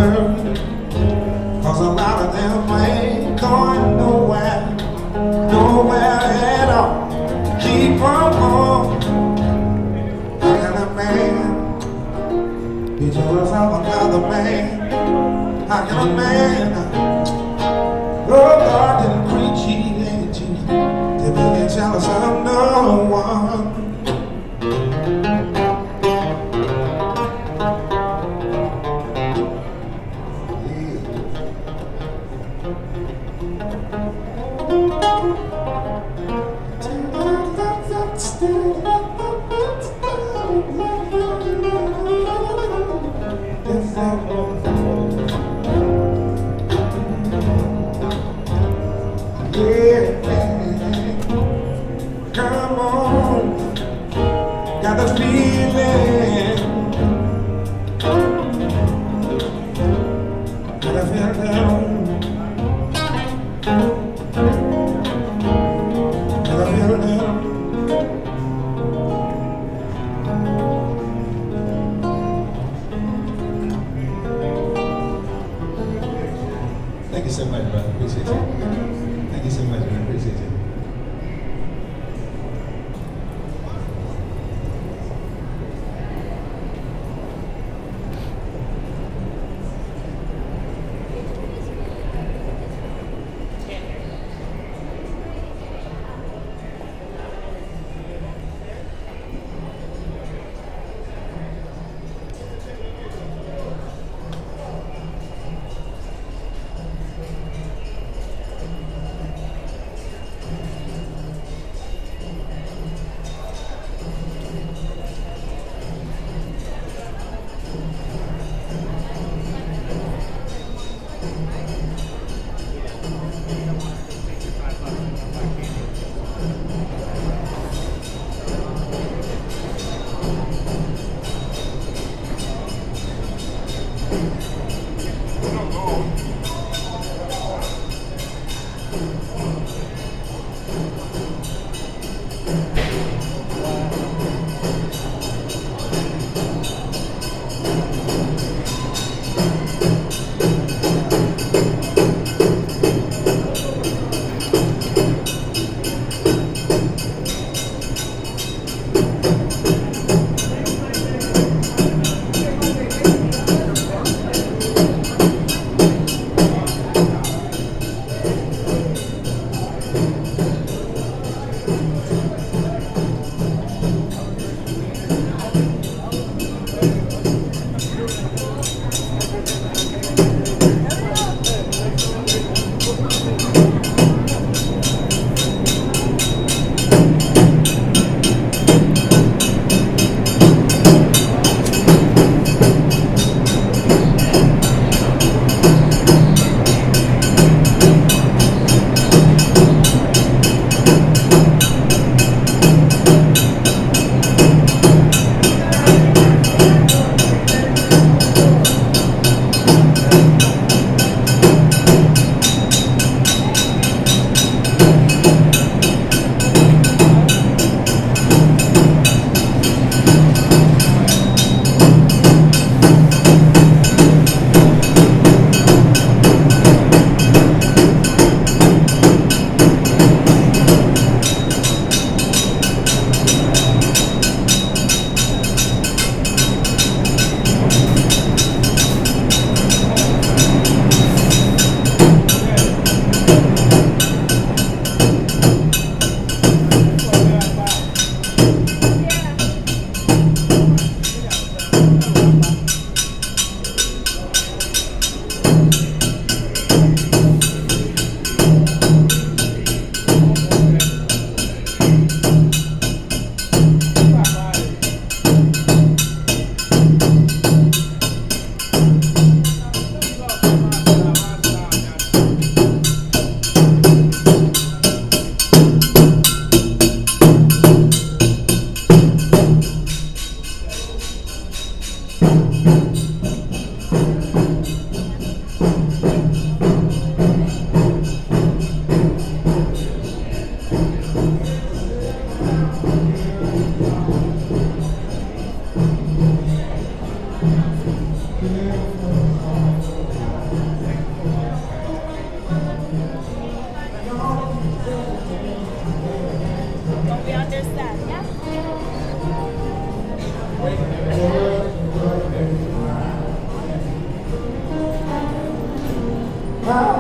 worry, 'cause a lot of them ain't going nowhere, nowhere at all. Keep on. How can a man be jealous of another man? How can a man, oh God, didn't preach, he ain't cheat, to be jealous of no one? Come on, got the feeling, got the feeling, got the feeling. Thank you so much, brother. Appreciate you. Thank you so much, man. Appreciate you.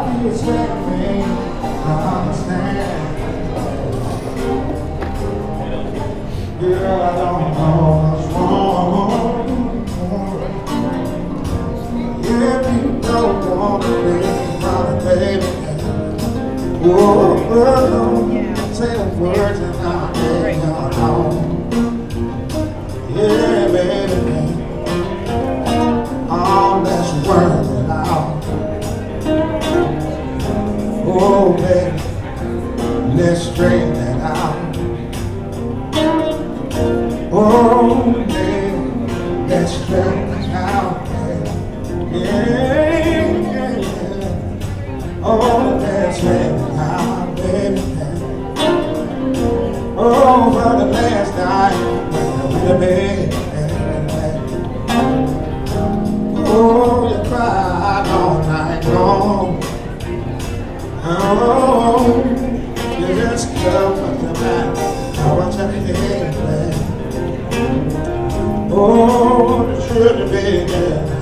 you swear me, I understand. Girl, I don't know what's wrong. If you don't want to be my baby, say the words and I'll get you home. Yeah, baby, all that's working out. Oh, baby, let's straighten it out. Oh, baby, let's straighten it out. Yeah, yeah, yeah. Oh, let's straighten it out, baby. Oh, for the last night when we're bed. Oh, you cried all night long. Oh, you just covered the back. I want your head, man. Oh, you should have been there.